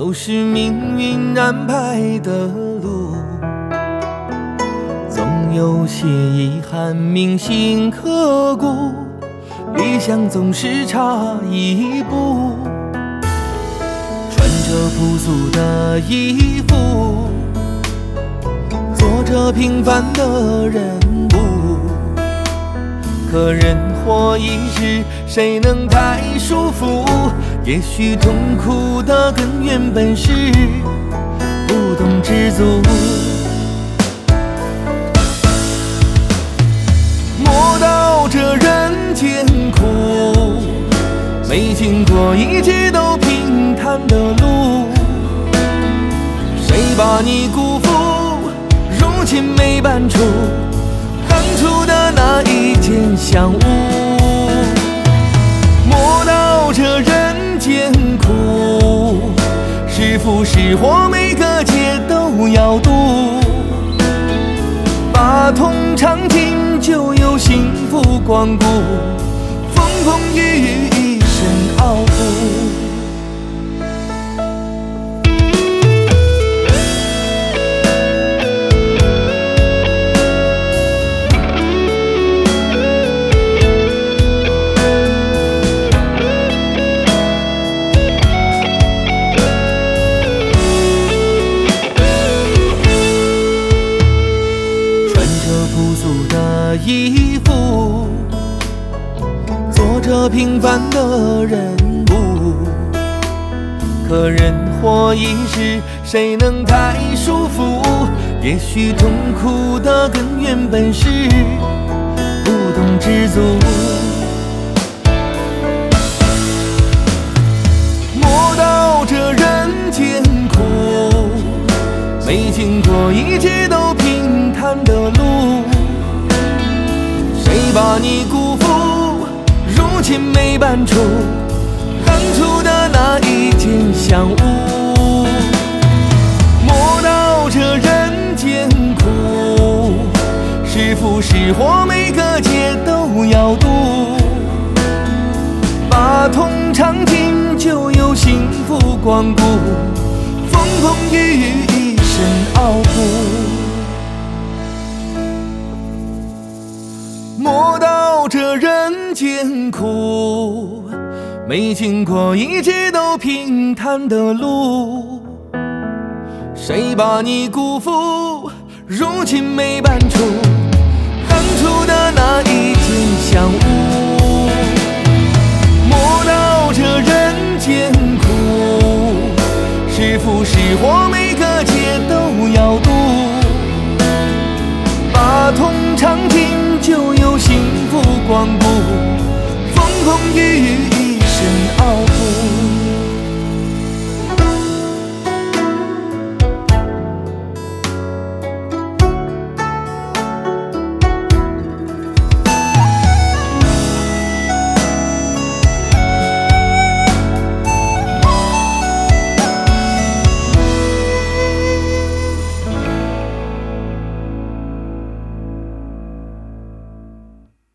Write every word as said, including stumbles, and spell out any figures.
都是命运安排的路，总有些遗憾铭心刻骨，理想总是差一步。穿着朴素的衣服，做着平凡的人物，可人活一世，谁能太舒服？也许痛苦的根源本是不懂知足。莫道这人间苦，没经过一切都平坦的路，谁把你辜负？如今没搬出当初的那一间香屋。莫道这人间苦，是福是祸每个劫都要渡，把痛尝尽就有幸福光顾，风风雨雨一生傲骨。衣服，做着平凡的人物，可人活一世，谁能太舒服？也许痛苦的根源本是不懂知足。莫道这人间苦，没经过一切都平坦的路，谁把你辜负？如今没搬出当初的那一间香屋。莫道这人间苦，是福是祸每个劫都要渡，把痛尝尽就有幸福光顾，风风雨雨一生傲骨。莫道这人间苦，没经过一切都平坦的路，谁把你辜负？如今没搬出当初的那一间香屋。莫道这人间苦，是福是祸每个劫都要渡，把痛尝尽就有幸福光顾，风风雨雨一生傲骨。